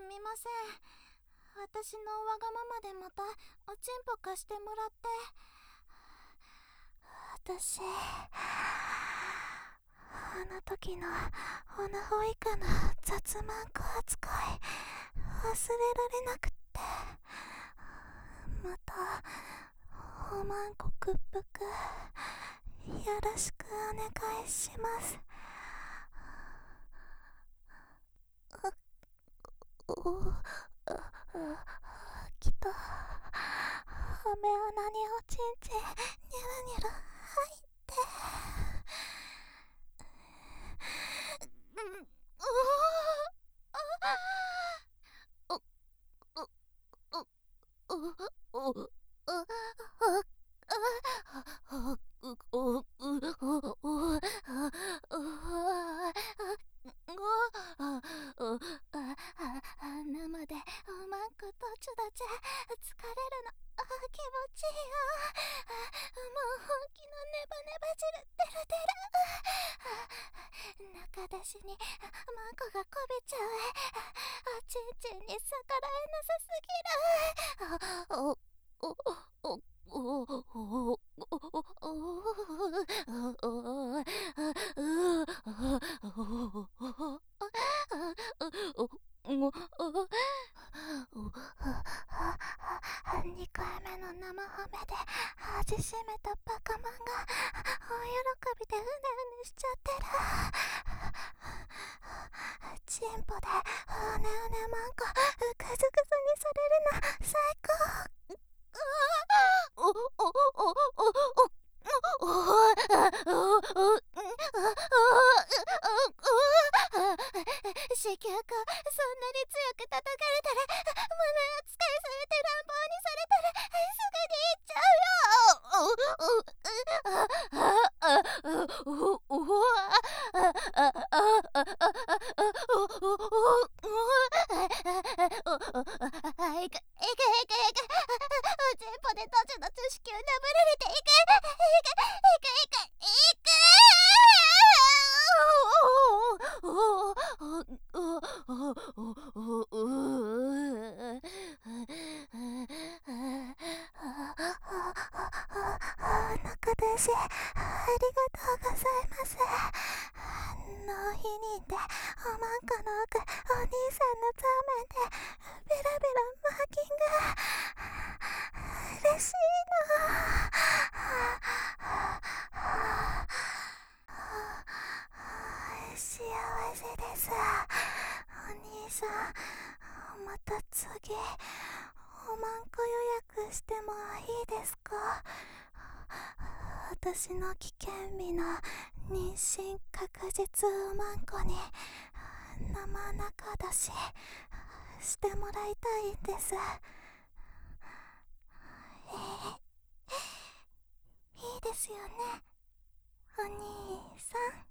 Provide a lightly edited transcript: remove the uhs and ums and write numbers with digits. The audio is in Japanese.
みません。私のわがままでまたおちんぽ貸してもらって。私、あの時のオナホ以下の雑マンコ扱い忘れられなくって、またおまんこ屈服よろしくお願いします。きっと雨穴におちんちんニャラニャラ入って生でおまんことちゅだちゅ疲れるの気持ちいいよ。もう本気のネバネバ汁出る出る。中出しにマンコがこびちゃう。おちんちんに逆らえなさすぎる。2回目の生ハメで味しめたバカマンが大喜びでうねうねしちゃってる。チンポでうねうねマンコグズグズにされるの最高。子宮口そんなに強く叩かれたら物扱いされて乱暴にされたらすぐに行っちゃうよ。いくおちんぽでどちどち子宮なぶられていく。中出しありがとうございます。納品人でおまんこの奥お兄さんのザーメンでベラベラマーキング嬉しいな。幸せです。お兄さん、また次おまんこ予約してもいいですか？私の危険日の妊娠確実おまんこに生中出ししてもらいたいんです。いいですよね、お兄さん。